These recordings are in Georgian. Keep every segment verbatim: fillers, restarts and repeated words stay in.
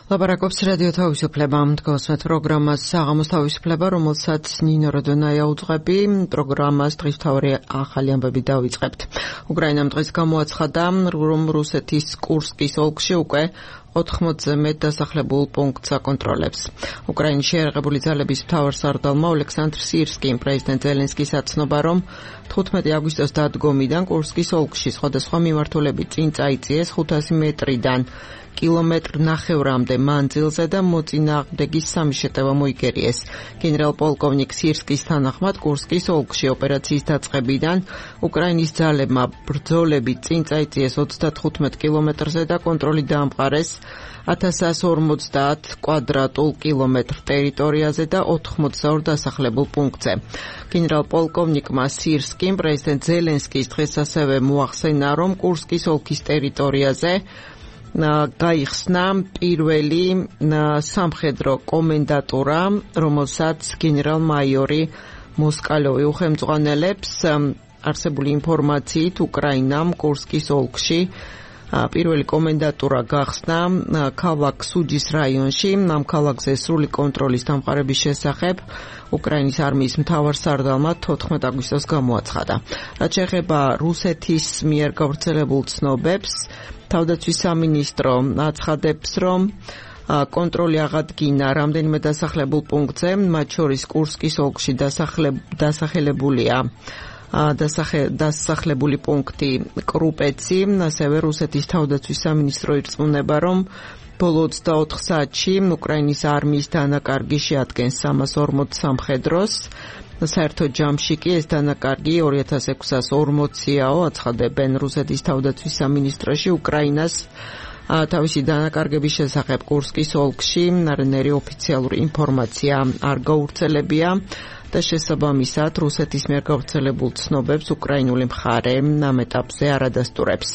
ლაპარაკობს რადიო თავისუფლება მდგომსმეთ პროგრამას საღამოს თავისუფლება, რომელსაც ნინო როდონაია უძღვები. პროგრამას დღის მთავარი ახალი ამბები დავიწყებთ. უკრაინამ დღეს გამოაცხადა, რომ რუსეთის კურსკის ოლქში უკვე ოთხმოცზე მეტ დასახლებულ პუნქტს აკონტროლებს. უკრაინის შეიარაღებული ძალების მთავარსარდალმა ოლექსანდრ სირსკიმ პრეზიდენტ ზელენსკის აცნობა, რომ თხუთმეტი აგვისტოს დადგომიდან კურსკის ოლქში სხვადასხვა მიმართულებით წინ წაიწიეს ხუთასი მეტრიდან კილომეტრ ნახევრამდე მანძილზე და მოწინააღმდეგის სამი შეტევა მოიგერიეს. გენერალ-პოლკოვნიკ სირსკის თანახმად კურსკის ოლქში ოპერაციის დაწყებიდან უკრაინის ძალებმა ბრძოლებით წინ წაიწიეს ოცდათხუთმეტ კილომეტრზე და კონტროლი დაამყარეს ათას სამას ორმოცდაათ კვადრატულ კილომეტრ ტერიტორიაზე და ოთხმოცდაორ დასახლებულ პუნქტზე. გენერალ-პოლკოვნიკმა სირსკიმ პრეზიდენტ ზელენსკის დღეს ასევე მოახსენა, რომ კურსკის ოლქის ტერიტორიაზე გაიხსნა პირველი სამხედრო კომენდატურა, რომელსაც გენერალ-მაიორი მოსკალოვი უხელმძღვანელებს. არსებული ინფორმაციით უკრაინამ კურსკის ოლქში პირველი კომენდატურა გახსნა ქალაქ სუჯის რაიონში. ამ ქალაქზე სრული კონტროლის დამყარების შესახებ უკრაინის არმიის მთავარსარდალმა თოთხმეტ აგვისტოს გამოაცხადა. რაც შეეხება რუსეთის მიერ გავრცელებულ ცნობებს, თავდაცვის სამინისტრო აცხადებს, რომ კონტროლი აღადგინა რამდენიმე დასახლებულ პუნქტზე, მათ შორის კურსკის ოლქში დასახელებულია დასახლებული პუნქტი კრუპეცი. ასევე რუსეთის თავდაცვის სამინისტრო ირწმუნება, რომ ბოლო ოცდაოთხ საათში უკრაინის არმიის დანაკარგი შეადგენს სამას ორმოც სამხედროს. საერთო ჯამში კი ეს დანაკარგი ორი ათას ექვსას ორმოციაო, აცხადებენ რუსეთის თავდაცვის სამინისტროში. უკრაინას თავისი დანაკარგების შესახებ კურსკის ოლქში არანაირი ოფიციალური ინფორმაცია არ გავრცელებია და შესაბამისად რუსეთის მიერ გავრცელებულ ცნობებს უკრაინული მხარე ამ ეტაპზე არ ადასტურებს.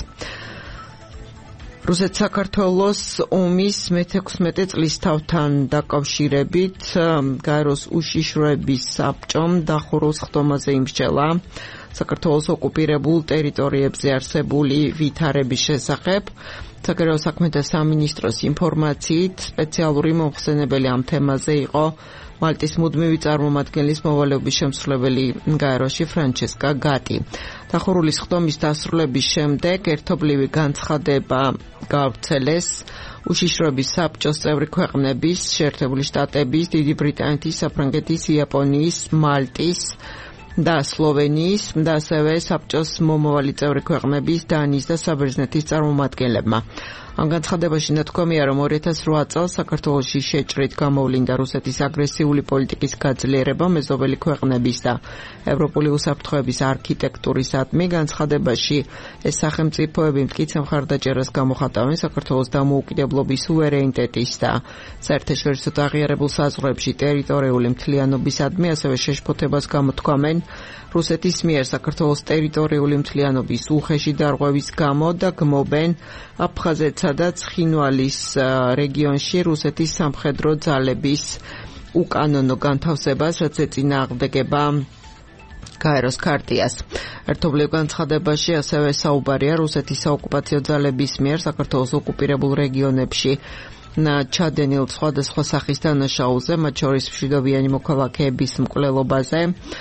რუსეთ-საქართველოს ომის მეთექვსმეტე წლისთავთან დაკავშირებით გაეროს უშიშროების საბჭომ დახურულ სხდომაზე იმსჯელა საქართველოს ოკუპირებულ ტერიტორიებზე არსებული ვითარების შესახებ. საგარეო საქმეთა სამინისტროს ინფორმაციით სპეციალური მომხსენებელი ამ თემაზე იყო მალტის მუდმივი წარმომადგენლის მოვალეობის შემსრულებელი გაეროში ფრანჩესკა გატი. დახურული სხდომის დასრულების შემდეგ ერთობლივი განცხადება გავრცელეს უშიშროების საბჭოს წევრი ქვეყნების, შეერთებული შტატების, დიდი ბრიტანეთის, საფრანგეთის, იაპონიის, მალტის და სლოვენიის და ასევე საბჭოს მომავალი წევრი ქვეყნების, დანიის და საბერძნეთის წარმომადგენლებმა. ამ განცხადებაში ნათქვამია, რომ ორი ათას რვა წელს საქართველოში შეჭრით გამოვლინდა რუსეთის აგრესიული პოლიტიკის გაძლიერება მეზობელი ქვეყნების და ევროპული უსაფრთხოების არქიტექტურისადმი. განცხადებაში ეს სახელმწიფოები მტკიცე მხარდაჭერას გამოხატავენ საქართველოს დამოუკიდებლობის, სუვერენიტეტის და საერთაშორისო აღიარებულ საზღვრებში ტერიტორიული მთლიანობისადმი, ასევე შეშფოთებას გამოთქვამენ რუსეთის მიერ საქართველოს ტერიტორიული მთლიანობის უხეში დარღვევის გამო და გმობენ აფხაზეთსა და ცხინვალის რეგიონში რუსეთის სამხედრო ძალების უკანონო განთავსებას, რაც ეწინააღმდეგება გაეროს ქარტიას. ერთობლივ განცხადებაში ასევე საუბარია რუსეთის საოკუპაციო ძალების მიერ საქართველოს ოკუპირებულ რეგიონებში ჩადენილ სხვადასხვა სახის დანაშაულზე, მათ შორის მშვიდობიანი მოქალაქეების მკვლელობაზე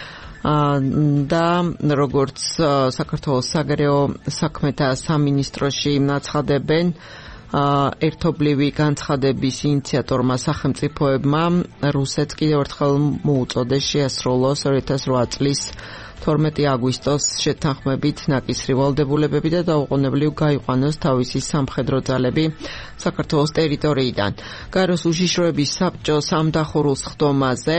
და როგორც საქართველოს საგარეო საქმეთა სამინისტროში აცხადებენ, ერთობლივი განცხადების ინიციატორმა სახელმწიფოებმა რუსეთს კიდევ ერთხელ მოუწოდეს შეასრულოს ორი ათას რვა წლის თორმეტი აგვისტოს შეთანხმებით ნაკისრი ვალდებულებები და დაუყოვნებლივ გაიყვანოს თავისი სამხედრო ძალები საქართველოს ტერიტორიიდან. გაეროს უშიშროების საბჭოს ამ დახურულ სხდომაზე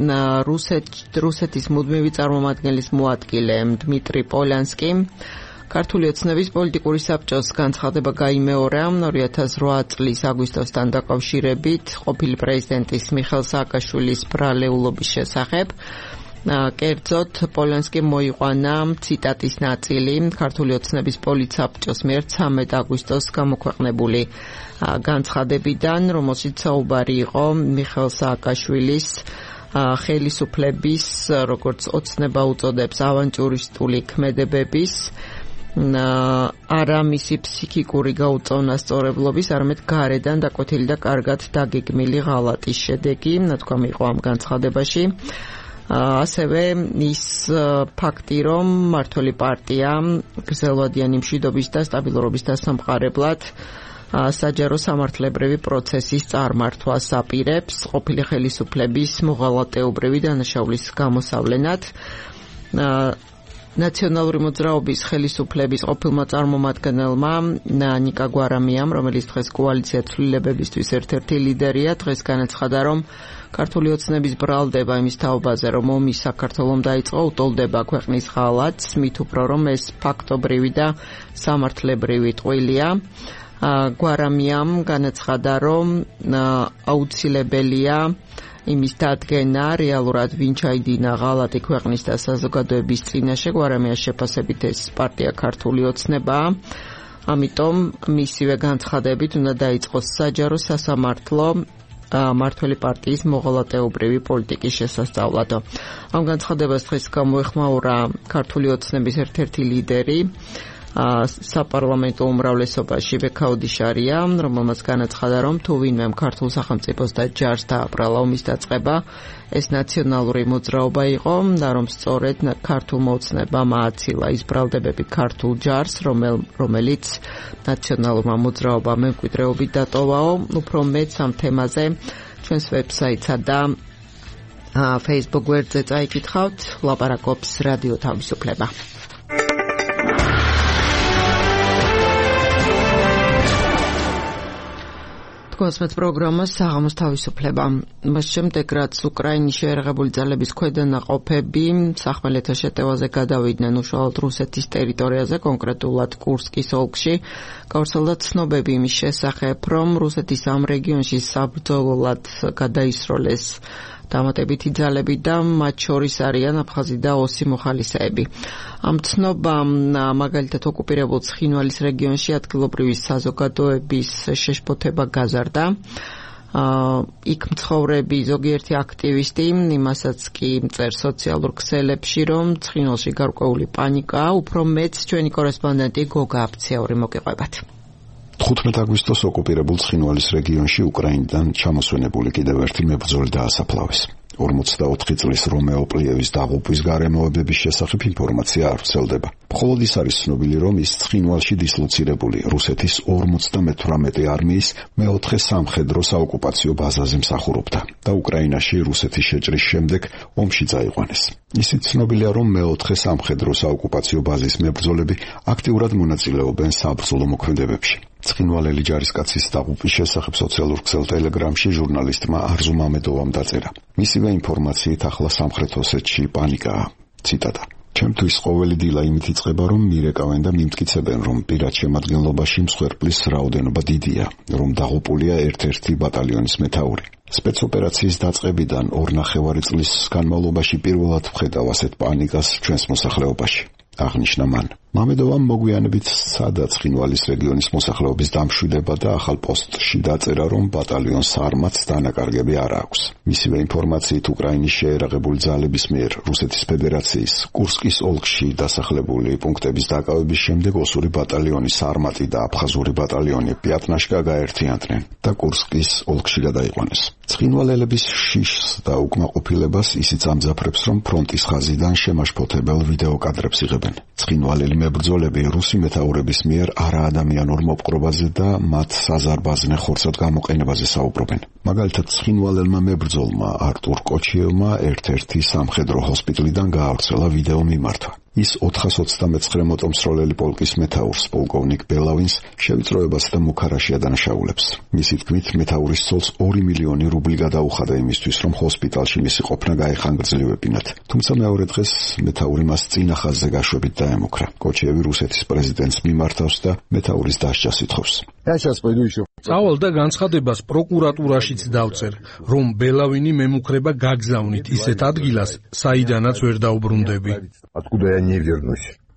რუსეთის მუდმივი წარმომადგენლის მოადგილე დმიტრი პოლანსკიმ ქართული ოცნების პოლიტიკური საბჭოს განცხადება გაიმეორა ორი ათას რვა წლის აგვისტოსთან დაკავშირებით ყოფილი პრეზიდენტის მიხეილ სააკაშვილის ბრალეულობის შესახებ. კერძოდ პოლანსკიმ მოიყვანა ციტატის ნაწილი ქართული ოცნების პოლიტსაბჭოს მიერ ცამეტ აგვისტოს გამოქვეყნებული განცხადებიდან, რომელშიც საუბარი იყო მიხეილ სააკაშვილის ხელისუფლების, როგორც ოცნება უწოდებს, ავანტურისტული ქმედებების არა მისი ფსიქიკური გაუწონასწორებლობის, არამედ გარედან დაკვეთილი და კარგად დაგეგმილი ღალატის შედეგი, ნათქვამი იყო ამ განცხადებაში. ასევე ის ფაქტი, რომ მმართველი პარტია გრძელვადიანი მშვიდობის და სტაბილურობის დასამყარებლად საჯარო სამართლებრივი პროცესის წარმართვას აპირებს ყოფილი ხელისუფლების მოღალატეობრივი დანაშაულის გამოსავლენად. ნაციონალური მოძრაობის ხელისუფლების ყოფილმა წარმომადგენელმა ნიკა გვარამიამ, რომელიც დღეს კოალიცია ცვლილებებისთვის ერთ-ერთი ლიდერია, დღეს განაცხადა, რომ ქართული ოცნების ბრალდება იმის თაობაზე, რომ ომი საქართველომ დაიწყო, უტოლდება ქვეყნის ღალატს, მით უფრო რომ ეს ფაქტობრივი და სამართლებრივი ტყუილია. გვარამიამ განაცხადა, რომ აუცილებელია იმის დადგენა რეალურად ვინ ჩაიდინა ღალატი ქვეყნის და საზოგადოების წინაშე. გვარამიას შეფასებით ეს პარტია ქართული ოცნებაა, ამიტომ მისივე განცხადებით უნდა დაიწყოს საჯარო სასამართლო მმართველი პარტიის მოღალატეობრივი პოლიტიკის შესასწავლად. ამ განცხადებას დღეს გამოეხმაურა ქართული ოცნების ერთ-ერთი ლიდერი, საპარლამენტო უმრავლესობაში ბექაოდიშარია, რომელმაც განაცხადა, რომ თუ ვინმე ქართულ სახელმწიფოს და ჯარს დააბრალა ომის დაწყება, ეს ნაციონალური მოძრაობა იყო და რომ სწორედ ქართულმა ოცნებამ ააცილა ის ბრალდებები ქართულ ჯარს, რომელიც ნაციონალურმა მოძრაობამ მემკვიდრეობით დატოვაო. უფრო მეც ამ თემაზე ჩვენს ვებსაიტსა და Facebook გვერდზე წაიკითხავთ. ლაპარაკობს რადიო თავისუფლება. გასმეთ პროგრამას საღამოს თავისუფლება. მას შემდეგ რაც უკრაინის შეერაღებული ძალების ქვედანაყოფები სახმელეთო შეტევაზე გადავიდნენ უშუალოდ რუსეთის ტერიტორიაზე, კონკრეტულად კურსკის ოლქში, გავრცელდა ცნობები იმის შესახებ, რომ რუსეთის ამ რეგიონში საბრძოლოდ გადაისროლეს დამატებითი ძალები და მათ შორის არიან აფხაზი და ოსი მოხალისეები. ამ ცნობამ მაგალითად ოკუპირებულ ცხინვალის რეგიონში ადგილობრივი საზოგადოების შეშფოთება გაზარდა. იქ მცხოვრები ზოგიერთი აქტივისტი იმასაც კი წერს სოციალურ ქსელებში, რომ ცხინვალში გარკვეული პანიკაა. უფრო მეც ჩვენი კორესპონდენტი გოგა აფციური მოგიყვებათ. თხუთმეტ აგვისტოს ოკუპირებულ ცხინვალის რეგიონში უკრაინიდან ჩამოსვენებული კიდევ ერთი მებრძოლი დაასაფლავეს. ორმოცდაოთხი წლის რომეო პლიევის დაღუპვის გარემოებების შესახებ ინფორმაცია არ ვრცელდება. მხოლოდ ის არის ცნობილი, რომ ის ცხინვალში დისლოცირებული რუსეთის ორმოცდამეთვრამეტე არმიის მეოთხე სამხედრო საოკუპაციო ბაზაზე მსახურობდა და უკრაინაში რუსეთის შეჭრის შემდეგ ომში წაიყვანეს. ისიც ცნობილია, რომ მეოთხე სამხედრო საოკუპაციო ბაზის მებრძოლები აქტიურად მონაწილეობენ საბრძოლო მოქმედებებში. ცხინვალელი ჯარისკაცის დაღუპვის შესახებ სოციალურ ქსელ ტელეგრამში ჟურნალისტმა არზუ მამედოვამ დაწერა. მისივე ინფორმაციით ახლა სამხრეთ ოსეთში პანიკაა. ციტატა: ჩემთვის ყოველი დილა იმით იწყება, რომ მირეკავენ და მიმტკიცებენ, რომ პირად შემადგენლობაში მსხვერპლის რაოდენობა დიდია, რომ დაღუპულია ერთ-ერთი ბატალიონის მეთაური. სპეცოპერაციის დაწყებიდან ორნახევარი წლის განმავლობაში პირველად ვხედავ ასეთ პანიკას ჩვენს მოსახლეობაში. აღნიშნა მან. მამედოვამ მოგვიანებით სცადა ცხინვალის რეგიონის მოსახლეობის დამშვიდება და ახალ პოსტში დაწერა, რომ ბატალიონს არმაც დანაკარგები არ აქვს. მისივე ინფორმაციით უკრაინის შეერაღებული ძალების მიერ რუსეთის ფედერაციის კურსკის ოლქში დასახლებული პუნქტების დაკავების შემდეგ ოსური ბატალიონის არმატი და აფხაზური ბატალიონი პიატნაშკა გაერთიანდნენ და კურსკის ოლქში გადაიყვანეს. ცხინვალელების შიშს და უკმაყოფილებას ისიც ამძაფრებს, რომ ფრონტის ხაზიდან შემაშფოთებელ ვიდეო კადრებს იღებენ. ცხინვალელი მებრძოლები რუსი მეთაურების მიერ არაადამიანურ მოპყრობაზე და მათ საზარბაზნე ხორცად გამოყენებაზე საუბრობენ. მაგალითად, ცხინვალელმა მებრძოლმა არტურ კოჩიევმა ერთ-ერთი სამხედრო ჰოსპიტალიდან გაავრცელა ვიდეო მიმართვა. ის ოთხას ოცდამეცხრე მოტომსროლელი პოლკის მეთაურს, პოლკოვნიკ ბელავინს, შევიწროებას და მუქარაში ადანაშაულებს. მისი თქმით, მეთაურის ცოლს ორი მილიონი რუბლი გადაუხადა იმისთვის, რომ ჰოსპიტალში მისი ყოფნა გაეხანგრძლივებინათ. თუმცა მეორე დღეს მეთაური მას წინა ხაზზე გაშვებით დაემუქრა. კოჩიევი რუსეთის პრეზიდენტს მიმართავს და მეთაურის დასჯას ითხოვს. წავალ და განცხადებას პროკურატურაშიც დავწერ, რომ ბელავინი მემუქრება გაგზავნით ისეთ ადგილას, საიდანაც ვერ დაუბრუნდები.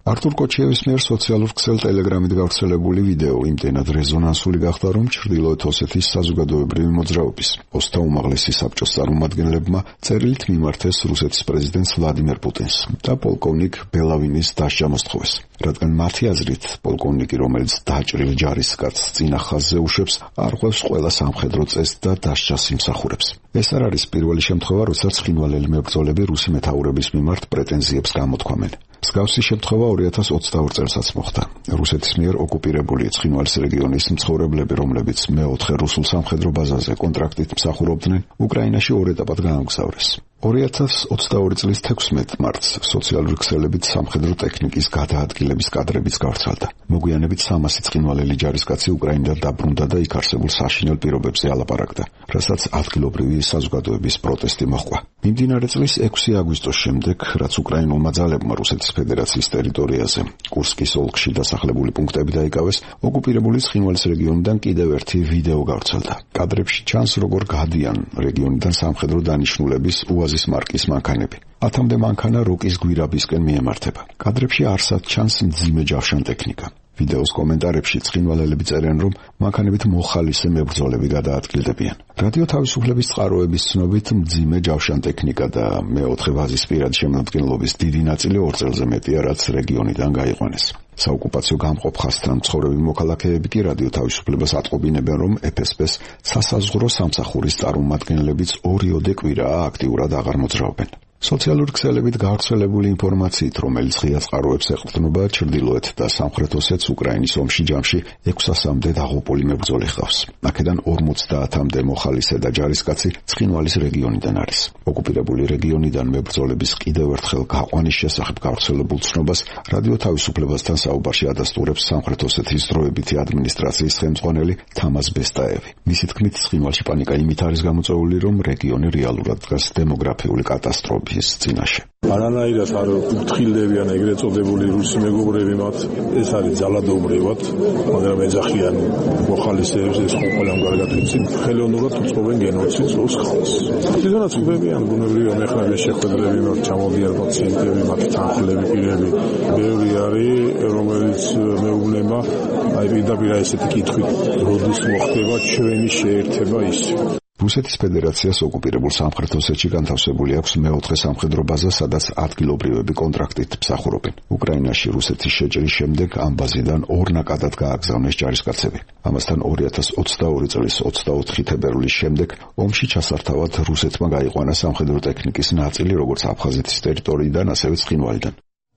არტურ კოჩიევის მიერ სოციალურ ქსელ ტელეგრამით გავრცელებული ვიდეო იმდენად რეზონანსული გახდა, რომ ჩრდილოეთ ოსეთის საზოგადოებრივი მოძრაობის ოცდა უმაღლესი საბჭოს წარმომადგენლებმა წერილით მიმართეს რუსეთის პრეზიდენტს ვლადიმერ პუტინს და პოლკოვნიკ ბელავინის დასჯა მოსთხოვეს, რადგან მათი აზრით პოლკოვნიკი, რომელიც დაჭრილ ჯარისკაცს წინა ხაზზე უშვებს, არ ღვევს ყველა სამხედრო წესს და დასჯას იმსახურებს. ეს არ არის პირველი შემთხვევა, როდესაც ცხინვალელი მებრძოლები რუსი მეთაურების მიმართ პრეტენზიებს გამოთქვამენ. მსგავსი შემთხვევა ორი ათას ოცდაორ წელსაც მოხდა. რუსეთის მიერ ოკუპირებული ცხინვალის რეგიონის მცხოვრებლები, რომლებიც მეოთხე რუსულ სამხედრო ბაზაზე კონტრაქტით მსახურობდნენ, უკრაინაში ორ ეტაპად გაამგზავრეს. ორი ათას ოცდაორი წლის თექვსმეტ მარტს სოციალური ქსელებით სამხედრო ტექნიკის გადაადგილების კადრებიც გავრცელდა. მოგვიანებით სამასი ცხინვალელი ჯარისკაცი უკრაინიდან დაბრუნდა და იქ არსებულ საშინელ პირობებზე ალაპარაკდა, რასაც ადგილობრივი საზოგადოების პროტესტი მოჰყვა. მიმდინარე წლის ექვსი აგვისტოს შემდეგ, რაც უკრაინულმა ძალებმა რუსეთის ფედერაციის ტერიტორიაზე კურსკის ოლქში დასახლებული პუნქტები დაიკავეს, ოკუპირებული ცხინვალის რეგიონიდან კიდევ ერთი ვიდეო გავრცელდა. კადრებში ჩანს, როგორ გადიან რეგიონიდან სამხედრო დანიშნულების უაზის მარკის მანქანები. ათამდე მანქანა როკის გვირაბისკენ მიემართება. კადრებში არსად ჩანს მძიმე ჯავშან ტექნიკა. ვიდეოს კომენტარებში ცხინვალელები წერენ, რომ მანქანებით მოხალისე მებრძოლები გადაადგილდებიან. რადიო თავისუფლების წყაროების ცნობით, მძიმე ჯავშან ტექნიკა და მეოთხე ვაზის პირადი შემადგენლობის დიდი ნაწილი ორ წელზე მეტია, რაც რეგიონიდან გაიყვანეს. საოკუპაციო გამყოფ ხაზთან მცხოვრები მოქალაქეები კი რადიო თავისუფლებას ატყობინებენ, რომ ეფ ეს პე-ს სასაზღვრო სამსახურის წარმომადგენლებიც ორიოდე კვირაა აქტიურად აღარ მოძრაობენ. სოციალური ქსელებით გავრცელებული ინფორმაციით, რომელიც ღია წყაროებს ეყრდნობა, ჩრდილოეთ და სამხრეთ ოსეთს უკრაინის ომში ჯამში ექვსასამდე დაღუპული მებრძოლი ჰყავს. აქედან ორმოცდაათამდე მოხალისე და ჯარისკაცი ცხინვალის რეგიონიდან არის. ოკუპირებული რეგიონიდან მებრძოლების კიდევ ერთხელ გაყვანის შესახებ გავრცელებულ ცნობას რადიო თავისუფლებასთან საუბარში ადასტურებს სამხრეთ ოსეთის დროებითი ადმინისტრაციის ხელმძღვანელი თამაზ ბესტაევი. მისი თქმით, ცხინვალში პანიკა იმით არის გამოწვეული, რომ რეგიონი რეალურად დგას დემოგრაფიული კატასტროფის წინაშე. არანაირად არ უფრთხილდებიან ეგრეთ წოდებული რუსი მეგობრები მათ, ეს არის ძალადობრივად, მაგრამ ეძახიან მოხალისეებს, ეს ხო ყველამ კარგად ვიცით, ხელოვნურად უწყობენ გენოციდს რუს ხალხს. ისედაც ხვდებიან ბუნებრივია, ეხლა მე შეხვედრები მაქვს, ჩამოდიან პაციენტები, მათი თანხლები, პირები, ბევრი არის, რომელიც მეუბნება, აი პირდაპირ ესეთი კითხვით, როდის მოხდება ჩვენი შეერთება ის. რუსეთის ფედერაციას ოკუპირებულ სამხრეთ ოსეთში განთავსებული აქვს მეოთხე სამხედრო ბაზა, სადაც ადგილობრივები კონტრაქტით მსახურობენ. უკრაინაში რუსეთის შეჭრის შემდეგ ამ ბაზიდან ორნაკადად გააგზავნეს ჯარისკაცები. ამასთან ორი ათას ოცდაორი წლის ოცდაოთხი თებერვლის შემდეგ ომში ჩასართავად რუსეთმა გაიყვანა სამხედრო ტექნიკის ნაწილი, როგორც აფხაზეთის ტერიტორიიდან, ასევე ცხინვალიდან.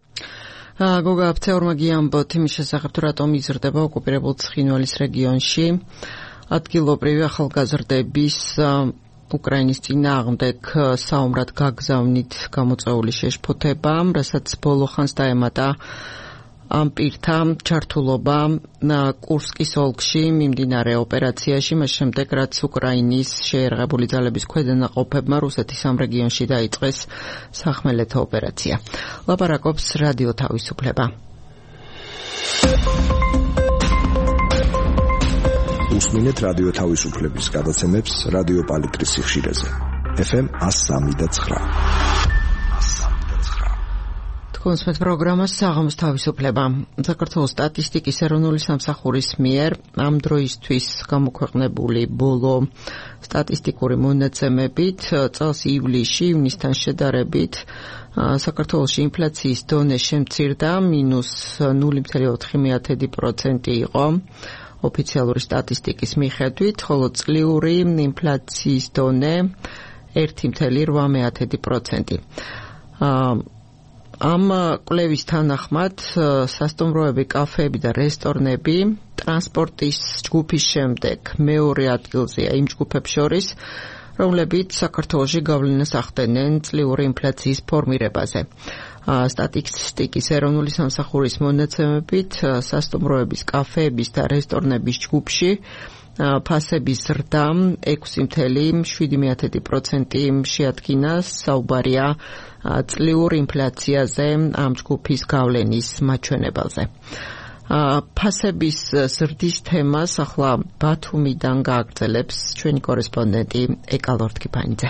გოგა აფცეორმა გიამბოთ იმის შესახებ, თუ რატომ იზრდება ოკუპირებულ ცხინვალის რეგიონში. ადგილობრივი ახალგაზრდების უკრაინის წინააღმდეგ საომრად გაგზავნით გამოწვეული შეშფოთება, რასაც ბოლო ხანს დაემატა ამ პირთა ჩართულობა კურსკის ოლქში მიმდინარე ოპერაციაში, მას შემდეგ რაც უკრაინის შეერაღებული ძალების ქვედანაყოფებმა რუსეთის ამ რეგიონში დაიწყეს სახმელეთო ოპერაცია. ლაპარაკობს რადიო თავისუფლება. უსმინეთ რადიო თავისუფლების გადაცემებს რადიო პალიტრის სიხშირეზე. ეფ ემ one oh three point nine. თქვენს პროგრამას საღამოს თავისუფლება. საქართველოს სტატისტიკის ეროვნული სამსახურის მიერ ამ დროისთვის გამოქვეყნებული ბოლო სტატისტიკური მონაცემებით წელს ივლისში ივნისთან შედარებით საქართველოში ინფლაციის დონე შემცირდა მინუს null point four პროცენტი იყო. ოფიციალური სტატისტიკის მიხედვით, ხოლო წლიური ინფლაციის დონე one point eight პროცენტი. ამ კვლევის თანახმად სასტუმროები, კაფეები და რესტორნები ტრანსპორტის ჯგუფის შემდეგ მეორე ადგილზეა იმ ჯგუფებს შორის, რომლებიც საქართველოში გავლენას ახდენენ წლიური ინფლაციის ფორმირებაზე. სტატისტიკის ეროვნული სამსახურის მონაცემებით სასტუმროების, კაფეების და რესტორნების ჯგუფში ფასების ზრდა ექვსი point seven პროცენტი შეადგინა. საუბარია წლიურ ინფლაციაზე ამ ჯგუფის გავლენის მაჩვენებელზე. ფასების ზრდის თემას ახლა ბათუმიდან გააგრძელებს ჩვენი კორესპონდენტი ეკალორდ კიფანიძე.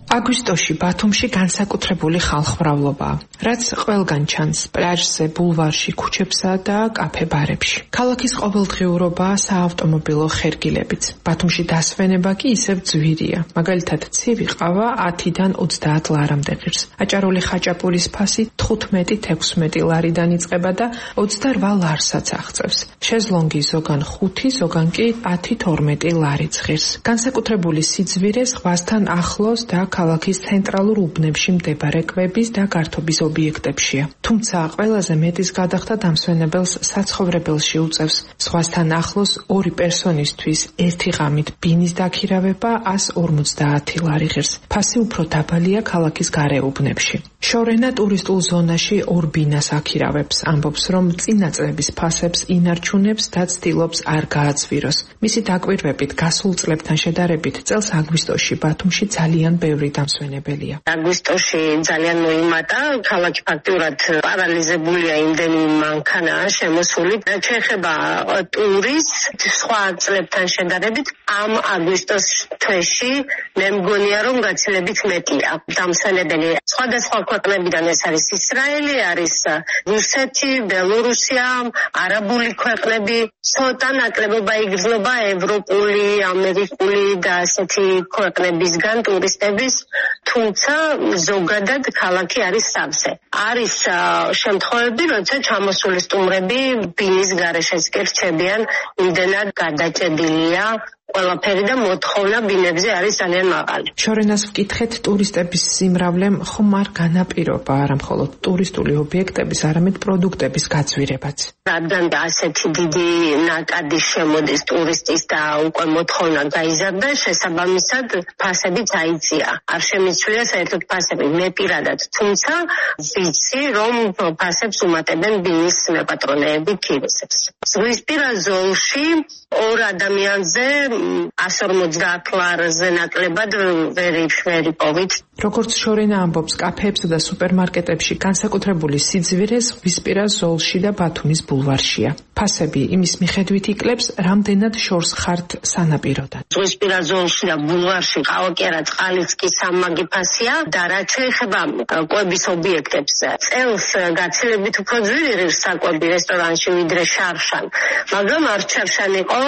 აგვისტოში ბათუმში განსაკუთრებული ხალხმრავლობაა, რაც ყველგან ჩანს პლაჟზე, ბულვარში, ქუჩებსა და კაფე-ბარებში. ქალაქის ყოველდღიურობაა საავტომობილო ხერგილებიც. ბათუმში დასვენება კი ისევ ძვირია. მაგალითად, ცივი ყავა ათიდან ოცდაათ ლარამდე ღირს. აჭარული ხაჭაპურის ფასი თხუთმეტი თექვსმეტი ლარიდან იწყება და ოცდარვა ლარსაც აღწევს. შეზლონგი ზოგან ხუთი, ზოგან კი ათი თორმეტი ლარიც ღირს. განსაკუთრებული სიძვირე ზღვასთან ახლოს და ქალაქის ცენტრალურ უბნებში მდებარე კვების და გართობის ობიექტებშია. თუმცა ყველაზე მეტის გადახდა დამსვენებელს საცხოვრებელში უწევს. ზღვასთან ახლოს ორი პერსონისთვის ერთი ღამით ბინის დაქირავება ას ორმოცდაათი ლარი ღირს. ფასი უფრო დაბალია ქალაქის გარე უბნებში. შორენა ტურისტულ ზონაში ორ ბინას აქირავებს, ამბობს, რომ წინა წლების ფასებს ინარჩუნებს და ცდილობს არ გააცვიროს. მისი დაკვირვებით გასულ წლებთან შედარებით წელს აგვისტოში ბათუმში ძალიან ბევრი დამსვენებელია. აგვისტოში ძალიან მოიმატა, ქალაქი ფაქტურად პარალიზებულია, იმდენი მანქანაა შემოსული. შეეხება ტურის სხვა წლებთან შედარებით ამ აგვისტოს თვეში მე მგონია, რომ გაცილებით მეტია დამსვენებელი. სხვადასხვა ქვეყნებიდან ეს არის ისრაელი, არის რუსეთი, ბელორუსია, არაბული ქვეყნები, ცოტა ნაკლებობა იგრძნობა ევროპული, ამერიკული და ასეთი ქვეყნებისგან ტურისტების, თუმცა ზოგადად ქალაქი არის სავსე. არის შემთხვევები, როცა ჩამოსული სტუმრები ბინის გარეშეც კი რჩებიან, იმდენად გადაჭედილია ყველაფერი და მოთხოვნა ბინებზე არის ძალიან მაღალი. შორენას ვკითხეთ, ტურისტების სიმრავლემ ხომ არ განაპირობა არა მხოლოდ ტურისტული ობიექტების, არამედ პროდუქტების გაცვირებაც. რადგან ასეთი დიდი ნაკადი შემოდის ტურისტის და უკვე მოთხოვნა გაიზარდა, შესაბამისად ფასებიც აიწია. არ შემიცვლია საერთოდ ფასები, მე პირადად, თუმცა ვიცი, რომ ფასებს უმატებენ ბინის მეპატრონეები ქიროსებს. ზღვისპირა ზოლში ორ ადამიანზე ას ორმოცდაათ ლარზე ნაკლებად ვერ იპოვით. როგორც შორენა ამბობს, კაფეებსა და სუპერმარკეტებში განსაკუთრებული სიძვირე ზღვისპირა ზოლში და ბათუმის ბულვარშია. ფასები იმის მიხედვით იკლებს, რამდენად შორს ხართ სანაპიროდან. ზღვისპირა ზოლში და ბულვარში ყავაკერა წყალიც კი სამმაგი ფასია და რაც შეეხება კვების ობიექტებს, წელს გაცილებით უფრო ძვირი ღირს საკვები რესტორანში ვიდრე შარშან, მაგრამ არ შარშან იყო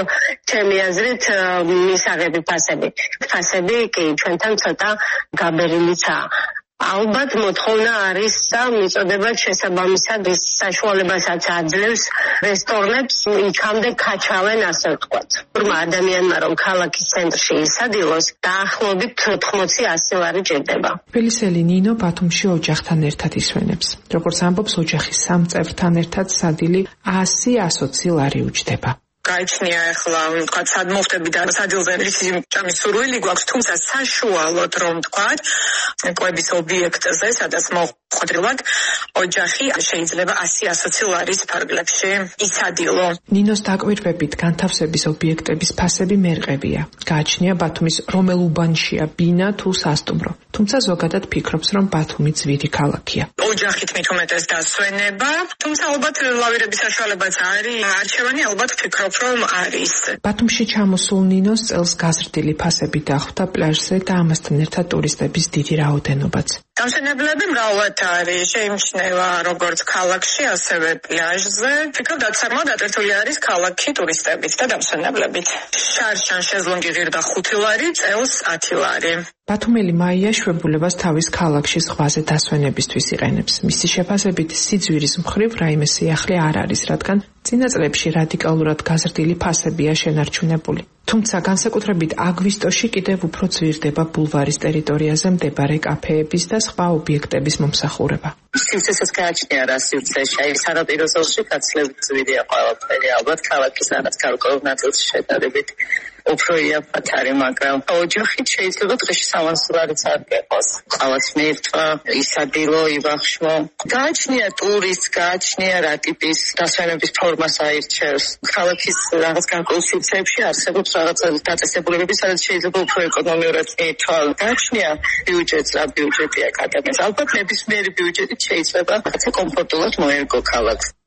ჩემი აზრით მისაღები ფასები. ფასები კი ჩვენთან ცოტა გაბერილიცაა. ალბათ მოთხოვნა არის და მიწოდებად შესაბამისად ის საშუალებასაც აძლევს რესტორნებს იქამდე ქაჩავენ, ასე ვთქვათ. ადამიანმა რომ ქალაქის ცენტრში ისადილოს, დაახლოებით ოთხმოცი ასი ლარი ჭირდება. თბილისელი ნინო ბათუმში ოჯახთან ერთად ისვენებს. როგორც ამბობს, ოჯახის სამ წევრთან ერთად სადილი ასი ოცი ლარი უჯდება. გაიჩნია ახლა ვთქვათ სად მოხდები და სადილზე რისი ჭამის სურვილი გვაქვს, თუმცა საშუალოდ რომ ვთქვათ კვების ობიექტზე სადაც მოხვედრილად ოჯახი შეიძლება ასი ოცი ლარის ფარგლებში ისადილო. ნინოს დაკვირვებით განთავსების ობიექტების ფასები მერყევია. გააჩნია ბათუმის რომელ უბანშია ბინა თუ სასტუმრო. თუმცა ზოგადად ფიქრობს, რომ ბათუმი ძვირი ქალაქია. ოჯახით მით უმეტეს დასვენება, თუმცა ალბათ ლავირების საშუალებაც არის. არჩევანი ალბათ ვფიქრობ რომ არის. ბათუმში ჩამოსულ ნინოს წელს გაზრდილი ფასები დახვდა პლაჟზე და ამასთან ერთად ტურისტების დიდი რაოდენობაც. დამსვენებლები მრავლად არის, შეიმჩნევა როგორც ქალაქში, ასევე პლაჟზე. ვფიქრობ, დაცარმა დატვირთული არის ქალაქი ტურისტებით და დამსვენებლებით. შარშან შეზლონგი ღირდა ხუთი ლარი, წელს ათი ლარი. ბათუმელი მაია შვებულებას თავის ქალაქში ზღვაზე დასვენებისთვის იყენებს. მისი შეფასებით სიძვირის მხრივ რაიმე სიახლე არ არის, რადგან წინა წლებში რადიკალურად გაზრდილი ფასებია შენარჩუნებული. თუმცა განსაკუთრებით აგვისტოში კიდევ უფრო ძვირდება ბულვარის ტერიტორიაზე მდებარე კაფეების და სხვა ობიექტების მომსახურება. სივრცესაც გააჩნია რა სივრცეში, აი სანაპირო ზოლში გაცილებით ძვირია ყველაფერი, ალბათ ქალაქის რაღაც გარკვეულ ნაწილში შედარებით უფრო იაფად არის, მაგრამ ოჯახით შეიძლება დღეში სამასი ლარიც არ გეყოს. ყავას მირთვა, ისადილო, ივახშმო. გააჩნია ტურისტს, გააჩნია რა ტიპის დასვენების ფორმას აირჩევს. ქალაქის რაღაც გარკვეულ სივრცეებში არსებობს რაღაც დაწესებულებები, სადაც შეიძლება უფრო ეკონომიურად მირთვა. გააჩნია ბიუჯეტს, რა ბიუჯეტი აქვს ადამიანს. ალბათ ნებისმიერი ბიუჯეტით შეიძლება რაღაცა კომფორტულად მოერგო ქალაქს.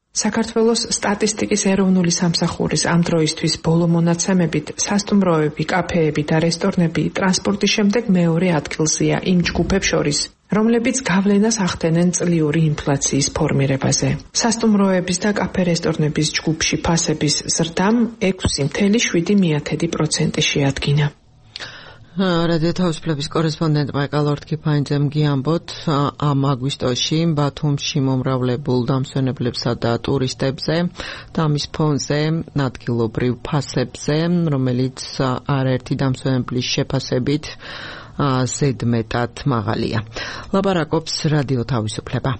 საქართველოს სტატისტიკის ეროვნული სამსახურის ამ დროისთვის ბოლო მონაცემებით სასტუმროები, კაფეები და რესტორნები ტრანსპორტის შემდეგ მეორე ადგილზეა იმ ჯგუფებს შორის, რომლებიც გავლენას ახდენენ წლიური ინფლაციის ფორმირებაზე. სასტუმროების და კაფე-რესტორნების ჯგუფში ფასების ზრდამ ექვსი ფاصლე შვიდი პროცენტი შეადგინა. რადიო თავისუფლების კორესპონდენტ მაიკალ ორთქიფანიძემ გიამბოთ, ამ აგვისტოში ბათუმში მომრავლებულ დამსვენებლებსა და ტურისტებზე და ამის ფონზე ადგილობრივ ფასებზე, რომელიც არაერთი დამსვენებლის შეფასებით ზედმეტად მაღალია. ლაპარაკობს რადიო თავისუფლება.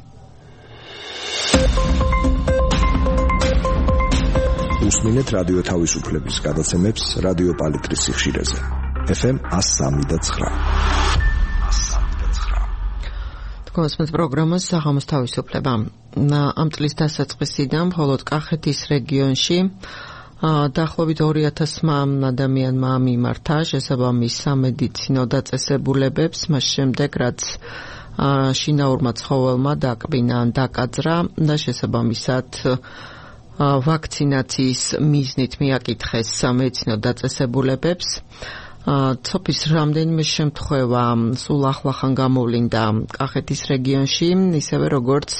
უსმინეთ რადიო თავისუფლების გადაცემებს რადიო პალიტრის სიხშირეზე. ეფ ემ one oh three point nine. თქვენს პროგრამას საღამოს თავისუფლება. ამ წლის დასაწყისიდან მხოლოდ კახეთის რეგიონში დაახლოებით ორი ათასი ადამიანმა მიმართა შესაბამის სამედიცინო დაწესებულებებს, მას შემდეგ რაც შინაურმა ცხოველმა დაკბინა ან დაკაძრა და შესაბამისად ვაქცინაციის მიზნით მიაკითხეს სამედიცინო დაწესებულებებს. ცოფის რამდენიმე შემთხვევა სულ ახლახან გამოვლინდა კახეთის რეგიონში, ისევე როგორც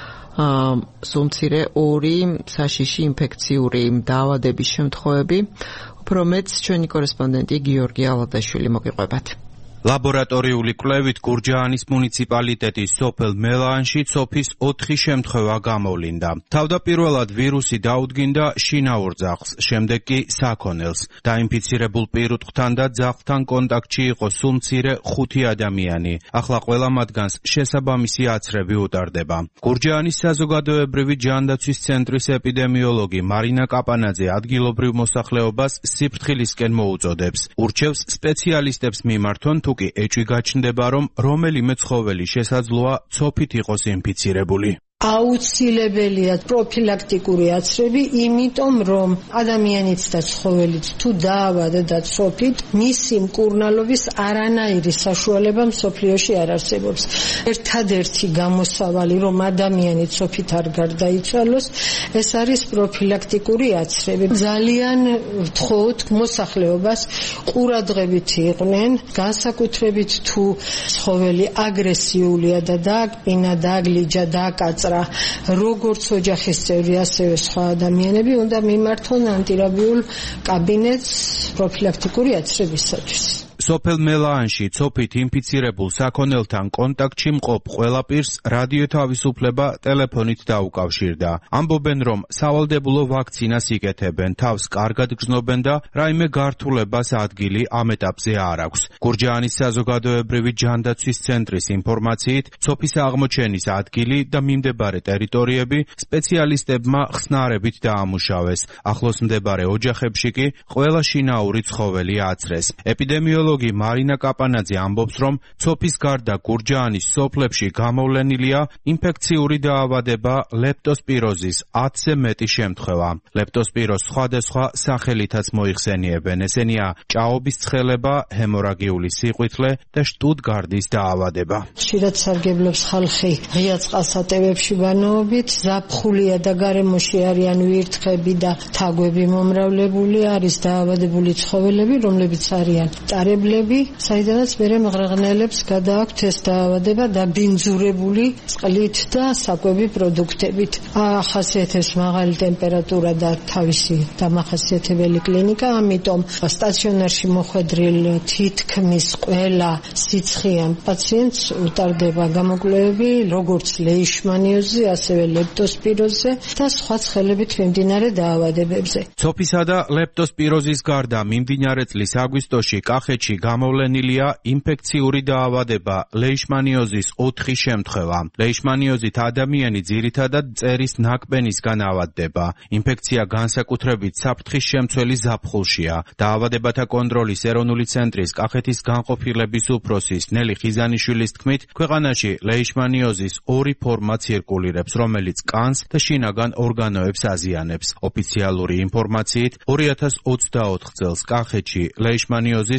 სულ მცირე ორი საშიში ინფექციური დაავადების შემთხვევები. უფრო მეც ჩვენი კორესპონდენტი გიორგი ალადაშვილი მოგიყვებათ. ლაბორატორიული კვლევით გურჯაანის მუნიციპალიტეტის სოფელ მელაანში ცოფის ოთხი შემთხვევა გამოვლინდა. თავდაპირველად ვირუსი დაუდგინდა შინაურ ძაღლს, შემდეგ კი საქონელს. დაინფიცირებულ პირუტყვთან და ძაღლთან კონტაქტში იყო სულ მცირე ხუთი ადამიანი. ახლა ყველა მათგანს შესაბამისი აცრები უტარდება. გურჯაანის საზოგადოებრივი ჯანდაცვის ცენტრის ეპიდემიოლოგი მარინა კაპანაძე ადგილობრივ მოსახლეობას სიფრთხილისკენ მოუწოდებს. ურჩევს სპეციალისტებს მიმართონ თუ კი ეჭვი გაჩნდება, რომ რომელიმე ცხოველი შესაძლოა ცოფით იყოს ინფიცირებული. აუცილებელია პროფილაქტიკური აცრები, იმიტომ რომ ადამიანიც და ცხოველიც თუ დაავადდა და ცოფით, მისი მკურნალობის არანაირი საშუალება მსოფლიოში არ არსებობს. ერთადერთი გამოსავალი, რომ ადამიანი ცოფით არ გარდაიცვალოს, ეს არის პროფილაქტიკური აცრები. ძალიან ვთხოვთ მოსახლეობას ყურადღებით იყვნენ, განსაკუთრებით თუ ცხოველი აგრესიულია და დააკბინა, დააგლიჯა, დააკაწრა, როგორც ოჯახის წევრი, ასევე სხვა ადამიანები უნდა მიმართონ ანტირაბიულ კაბინეტს პროფილაქტიკური აცრებისათვის. სოფელ მელაანში ცოფით ინფიცირებულ საქონელთან კონტაქტში მყოფ ყველა პირს რადიო თავისუფლება ტელეფონით დაუკავშირდა. ამბობენ, რომ სავალდებულო ვაქცინას იკეთებენ, თავს კარგად გრძნობენ და რაიმე გართულებას ადგილი ამ ეტაპზე არ აქვს. გურჯაანის საზოგადოებრივი ჯანდაცვის ცენტრის ინფორმაციით, ცოფის აღმოჩენის ადგილი და მიმდებარე ტერიტორიები სპეციალისტებმა ხსნარებით დაამუშავეს. ახლოს მდებარე ოჯახებში კი ყველა შინაური ცხოველი აცრეს. ეპიდემიოლოგი მარინა კაპანაძე ამბობს, რომ ცოფის გარდა გურჯაანის სოფლებში გამოვლენილია ინფექციური დაავადება ლეპტოსპიროზის ათზე მეტი შემთხვევა. ლეპტოსპიროზს სხვადასხვა სახელითაც მოიხსენიებენ. ესენია ჭაობის ცხელება, ჰემორაგიული სიყვითლე და შტუტგარდის დაავადება. ხშირად სარგებლობს ხალხი ღია წყალსატევებში ბანაობით, ზაფხულია და გარემოში არიან ვირთხები და თაგვები მომრავლებული, არის დაავადებული ცხოველები, რომლებიც არიან ტარებლები, საიდანაც მერე მღრღნელებს გადააქვთ ეს დაავადება და ბინძურებული წყლით და საკვები პროდუქტებით. ახასიათებს მაღალი ტემპერატურა და თავისი დამახასიათებელი კლინიკა, ამიტომ სტაციონარში მოხვედრილ თითქმის ყველა სიცხიან პაციენტს უტარდება გამოკვლევები, როგორც ლეიშმანიოზზე, ასევე ლეპტოსპიროზზე და სხვა ცხელებით მიმდინარე დაავადებებზე. ცოფისა და ლეპტოსპიროზის გარდა მიმდინარე წლის აგვისტოში კახეთში გამოვლენილია ინფექციური დაავადება ლეიშმანიოზის ოთხი შემთხვევა. ლეიშმანიოზით ადამიანი ძირითადად მწერის ნაკბენისგან ავადდება. ინფექცია განსაკუთრებით საფრთხის შემცველი ზაფხულშია. დაავადებათა კონტროლის ეროვნული ცენტრის კახეთის განყოფილების უფროსის ნელი ხიზანიშვილის თქმით, ქვეყანაში ლეიშმანიოზის ორი ფორმა ცირკულირებს, რომელიც კანს და შინაგან ორგანოებს აზიანებს. ოფიციალური ინფორმაციით ორი ათას ოცდაოთხ წელს კახეთში ლეიშმანიოზის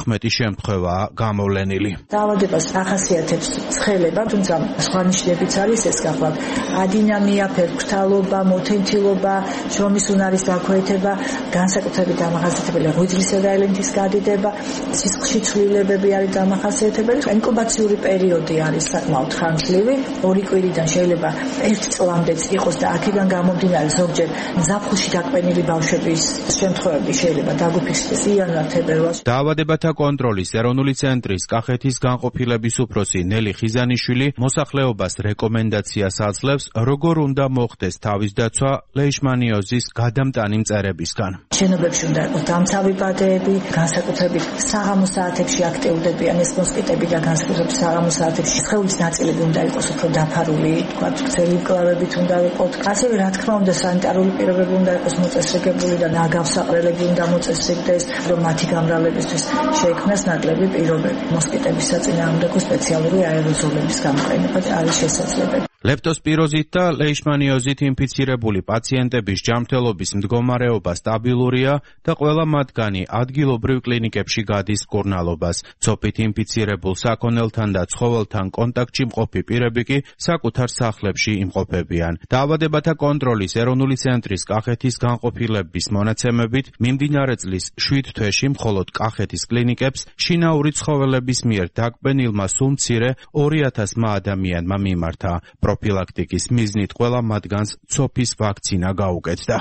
მოთხმეტი შემთხვევაა გამოვლენილი. დაავადებას ახასიათებს ცხელება, თუმცა სხვა ნიშნებიც არის ეს გახლავთ. ადინამია, ფერფრთალობა, მოთენთილობა, შრომის უნარის დაქვეითება, განსაკუთრებით დამახასიათებელი ღვიძლისა და ელენთის გადიდება, სისხლში ცვლილებები არის დამახასიათებელი. ინკუბაციური პერიოდი არის საკმაოდ ხანგრძლივი, ორი კვირიდან შეიძლება ერთ წლამდეც იყოს და აქედან გამომდინარე ზოგჯერ ზაფხულში დაკვენილი ბავშვების შემთხვევები შეიძლება დაგუფიქსდეს იანვარ-თებერვალში. დაავადებათა კონტროლის ეროვნული ცენტრის კახეთის განყოფილების უფროსი ნელი ხიზანიშვილი მოსახლეობას რეკომენდაციას აძლევს, როგორ უნდა მოხდეს თავის დაცვა ლეიშმანიოზის გადამტანი მწერებისგან. შენობებში უნდა იყოს დამცავი ბადეები, განსაკუთრებით საღამო საათებში აქტიურდებიან ეს მოსკიტები და განსაკუთრებით საღამო საათებში სხეულის ნაწილები უნდა იყოს უფრო დაფარული, თქვათ, გრძელი მკლავებით უნდა იყოს. ასევე რა თქმა უნდა სანიტარული პირობები უნდა იყოს მოწესრიგებული და ნაგავსაყრელები უნდა მოწესრიგდეს, რომ მათი გამრავლებისთვის შეიქმნას ნაკლები პირობები. მოსკიტების საწინააღმდეგო სპეციალური აეროზოლების გამოყენება არის შესაძლებელი. ლეპტოსპიროზით და ლეიშმანიოზით ინფიცირებული პაციენტების ჯანმრთელობის მდგომარეობა სტაბილურია და ყველა მათგანი ადგილობრივ კლინიკებში გადის მკურნალობას. ცოფით ინფიცირებულ საქონელთან და ცხოველთან კონტაქტში მყოფი პირები კი საკუთარ სახლებში იმყოფებიან. დაავადებათა კონტროლის ეროვნული ცენტრის კახეთის განყოფილების მონაცემებით, მიმდინარე წლის შვიდ თვეში მხოლოდ კახეთის კლინიკებს შინაური ცხოველების მიერ დაკბენილმა სულ მცირე ორი ათასმა ადამიანმა მიმართა. პროფილაქტიკის მიზნით ყველა მათგანს ცოფის ვაქცინა გაუკეთდა.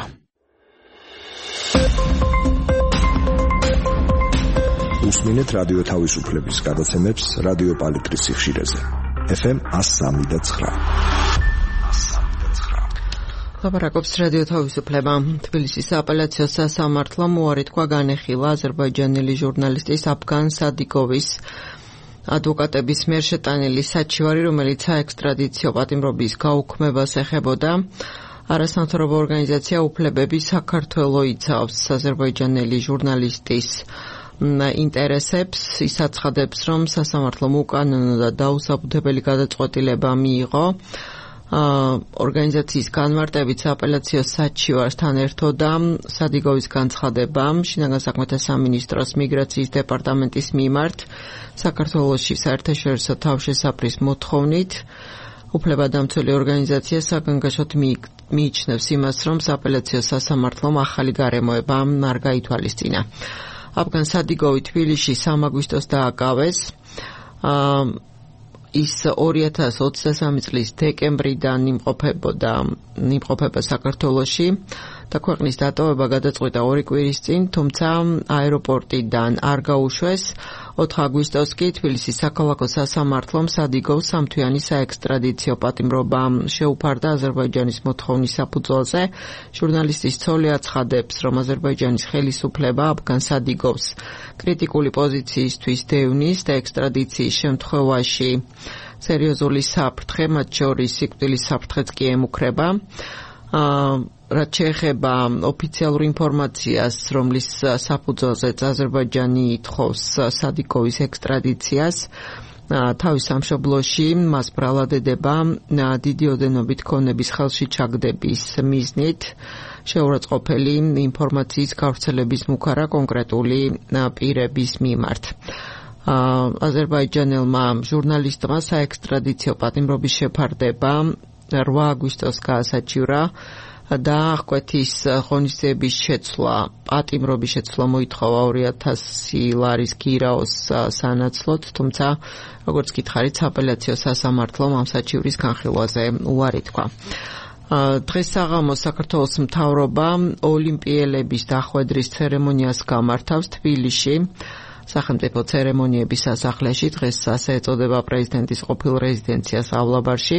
უსმინეთ რადიო თავისუფლების გადაცემებს რადიო პალიტრის სიხშირეზე. ეფ ემ one oh three და nine. ლაპარაკობს რადიო თავისუფლება. თბილისის სააპელაციო სასამართლომ უარი თქვა განეხილა აზერბაიჯანელი ჟურნალისტის აფგან სადიკოვის ადვოკატების მიერ შეტანილი საჩივარი, რომელიც საექსტრადიციო პატიმრობის გაუქმებას ეხებოდა. არასამთავრობო ორგანიზაცია უფლებები საქართველო იცავს აზერბაიჯანელი ჟურნალისტის ინტერესებს. ის აცხადებს, რომ სასამართლომ უკანონო და დაუსაბუთებელი გადაწყვეტილება მიიღო. ორგანიზაციის განმარტებით სააპელაციო საჩივართან ერთოდა სადიგოვის განცხადება შინაგან საქმეთა სამინისტროს მიგრაციის დეპარტამენტის მიმართ საქართველოში საერთაშორისო თავშესაფრის მოთხოვნით. უფლებადამცველი ორგანიზაცია საგანგაშოდ მიიჩნევს იმას, რომ სააპელაციო სასამართლომ ახალი გარემოება არ გაითვალისწინა. აფგან სადიგოვი თბილისში სამ აგვისტოს დააკავეს. ის ორი ათას ოცდასამი წლის დეკემბრიდან იმყოფებოდა იმყოფება საქართველოში და ქვეყნის დატოვება გადაწყვიტა ორი კვირის წინ, თუმცა აეროპორტიდან არ გაუშვეს. ოთხი აგვისტოს კი თბილისის საქალაქო სასამართლომ სადიგოვს სამთვიანი საექსტრადიციო პატიმრობა შეუფარდა აზერბაიჯანის მოთხოვნის საფუძველზე. ჟურნალისტის ცოლი აცხადებს, რომ აზერბაიჯანის ხელისუფლება აფგან სადიგოვს კრიტიკული პოზიციისთვის დევნის და ექსტრადიციის შემთხვევაში სერიოზული საფრთხე, მათ შორის სიკვდილის საფრთხეც კი ემუქრება. რაც შეეხება ოფიციალურ ინფორმაციას, რომლის საფუძველზეც აზერბაიჯანი ითხოვს სადიკოვის ექსტრადიციას, თავის სამშობლოში მას ბრალადედება დიდი ოდენობით ქონების ხელში ჩაგდების მიზნით შეურაცხყოფელი ინფორმაციის გავრცელების მუქარა კონკრეტული პირების მიმართ. აზერბაიჯანელმა ჟურნალისტმა საექსტრადიციო პატიმრობის შეფარდება რვა აგვისტოს გაასაჩივრა და აღკვეთის ღონისძიების შეცვლა, პატიმრობის შეცვლა მოითხოვა ორი ათასი ლარის გირაოს სანაცვლოდ, თუმცა როგორც გითხარით, სააპელაციო სასამართლომ ამ საჩივრის განხილვაზე უარი თქვა. დღეს საღამოს საქართველოს მთავრობა ოლიმპიელების დახვედრის ცერემონიას გამართავს თბილისში. სახელმწიფო ცერემონიების სასახლეში დღეს ასე ეწოდება პრეზიდენტის ყოფილ რეზიდენციას ავლაბარში.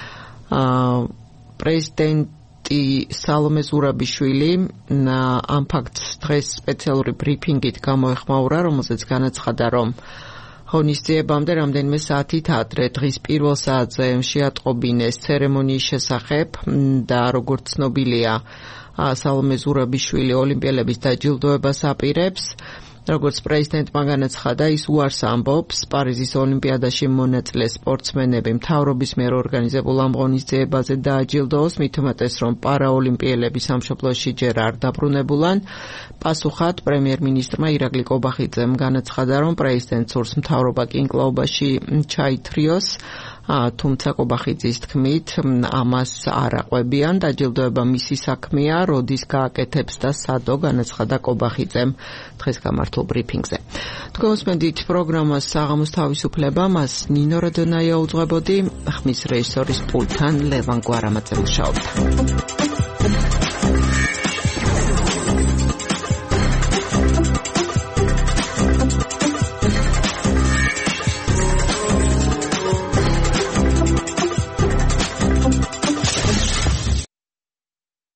პრეზიდენტი სალომე ზურაბიშვილი ამ ფაქტს დღეს სპეციალური ბრიფინგით გამოეხმაურა, რომელზეც განაცხადა, რომ ღონისძიებამდე რამდენიმე საათით ადრე დღის პირველ საათზე შეატყობინეს ცერემონიის შესახებ და როგორც ცნობილია, სალომე ზურაბიშვილი ოლიმპიელების დაჯილდოებას აპირებს. როგორც პრეზიდენტმა განაცხადა, ის უარს ამბობს პარიზის ოლიმპიადაში მონაწილე სპორტსმენები მთავრობის მიერ ორგანიზებულ ამ ღონისძიებაზე დააჯილდოოს, მით უმეტეს რომ პარაოლიმპიელები სამშობლოში ჯერ არ დაბრუნებულან. პასუხად პრემიერ-მინისტრმა ირაკლი კობახიძემ განაცხადა, რომ პრეზიდენტს სურს მთავრობა კინკლაობაში ჩაითრიოს, თუმცა კობახიძის თქმით, ამას არ აყვებიან, დაჯილდოება მისი საქმეა, როდის გააკეთებს და სადო, განაცხადა კობახიძემ დღეს გამართულ ბრიფინგზე. თქვენსმენდით პროგრამას საღამოს თავისუფლება, მას ნინო როდონაია უძღვებოდი, ხმის რეჟისორის პულტთან ლევან გვარამაძე მუშაობდა.